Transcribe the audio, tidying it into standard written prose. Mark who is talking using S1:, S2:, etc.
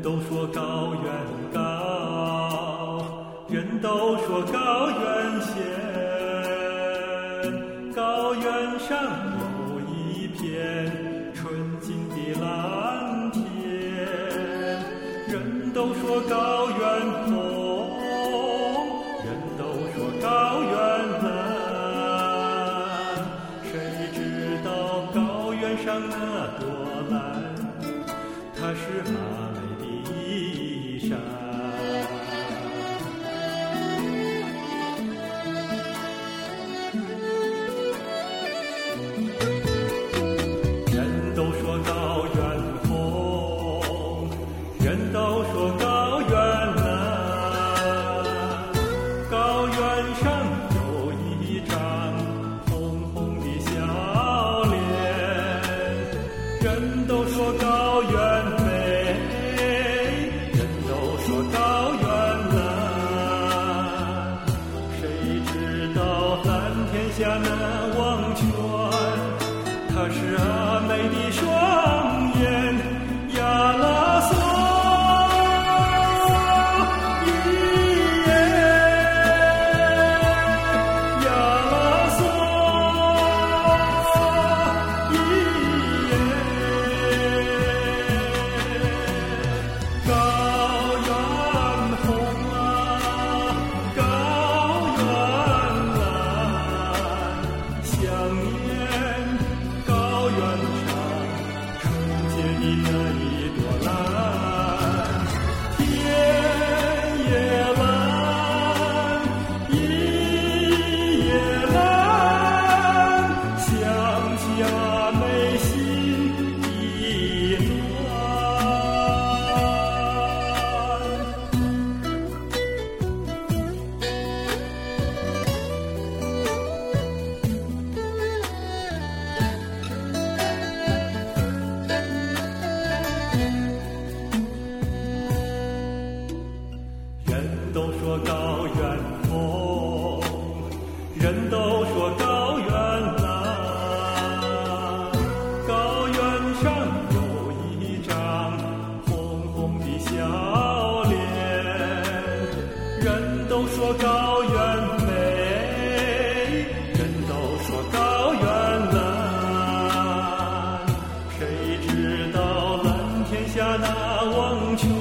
S1: 都说高原高，人都说高原险，高原上有一片纯净的蓝天，人都说高原红，人都说高原蓝，谁知道高原上那朵蓝，它是阿美的衣裳。人都说高原红，人都说高原蓝，高原上有一张红红的笑脸，人都说高原美，人都说高原蓝，谁知道蓝天下那汪泉，它是阿美的双眼，亚拉索伊耶，亚拉索伊耶，高原红啊，高原蓝，想念高原上纯洁的那一朵蓝，天也蓝，地也蓝，想起阿美心的暖。人都说高原红，人都说高原蓝，高原上有一张红红的笑脸，人都说高原美，人都说高原蓝，谁知道蓝天下那汪泉，